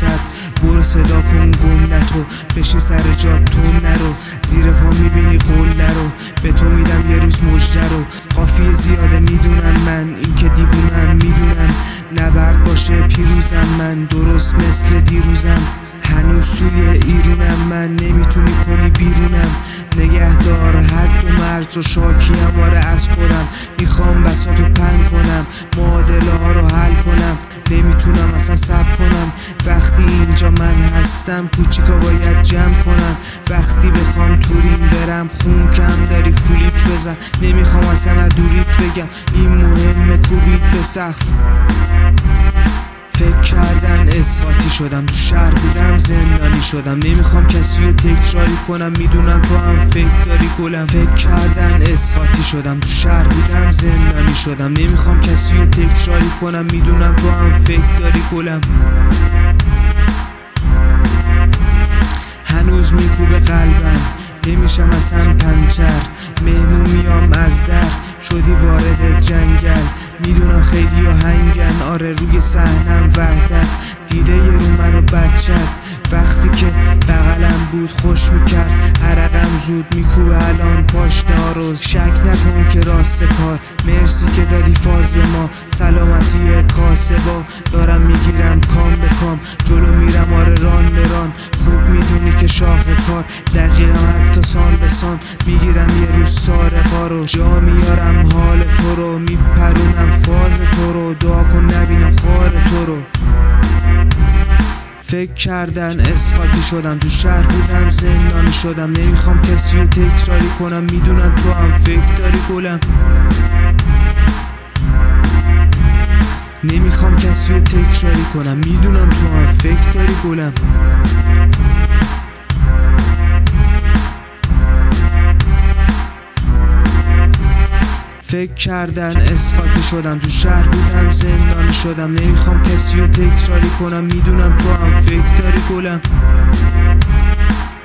وسط. برو صدا کن گندتو، بشی سر جات تون نرو، زیر پا میبینی قله رو، به تو میدم یه روز مژده رو. قافیه زیاده میدونم من، این که دیوونم میدونم، نبرد باشه پیروزم من، درست مثل دیروزم. هنوز توی ایرونم من، نمیتونی کنی بیرونم. نگهدار حد و مرز و شاکیم آره از خودم. میخوام بساطو پن کنم، معادله ها رو حل کنم، نمیتونم اصلا صبر کنم. وقتی اینجا من هستم کوچیکا باید جمع کنم. وقتی بخوام تورین برم خون کم داری فولیک بزن. نمیخوام اصلا از دوریت بگم، این مهمه کوبیت به سقف. فکر کردن اسقاطی شدم، تو شهر بودم زندانی شدم. نمیخوام کسی رو تکراری کنم، میدونم تو هم فکر داری گلم. فکر کردن اسقاطی شدم، تو شهر بودم زندانی شدم. نمیخوام کسی رو تکراری کنم، میدونم تو هم فکر داری گلم. هنوز میکوبه قلبم، نمیشم اصلا پنچر. مهمون میام از در، شدی وارد جنگل. میدونم خیلی آهنگن، آره روی صحنم وحدت. دیده یه رو منو بچت، وقتی که بغلم بود خوش میکرد. عرقم زود میکوبه الان پاشنه روز. شک نکن که راست کار، مرسی که دادی فاز به ما. سلامتی کاسبا دارم میگیرم کام به کام. جلو میرم آره ران به ران، خوب میدونی که شاخ کار. دقیقم حتی سان به سان، میگیرم یه روز سارقا رو. جا میارم حال تو رو، میپرونم فاز تو رو. دعا کن نبینم خار تو رو. فکر کردن اسقاطی شدم، تو شهر بودم زندانی شدم. نمیخوام کسی رو تکراری کنم، میدونم تو هم فکر داری گلم. نمیخوام کسی رو تکراری کنم، میدونم تو هم فکر داری گلم. فکر کردن اسقاطی شدم، تو شهر بودم زندانی شدم. نمیخوام کسی رو تکراری کنم، میدونم تو هم فکر داری گلم.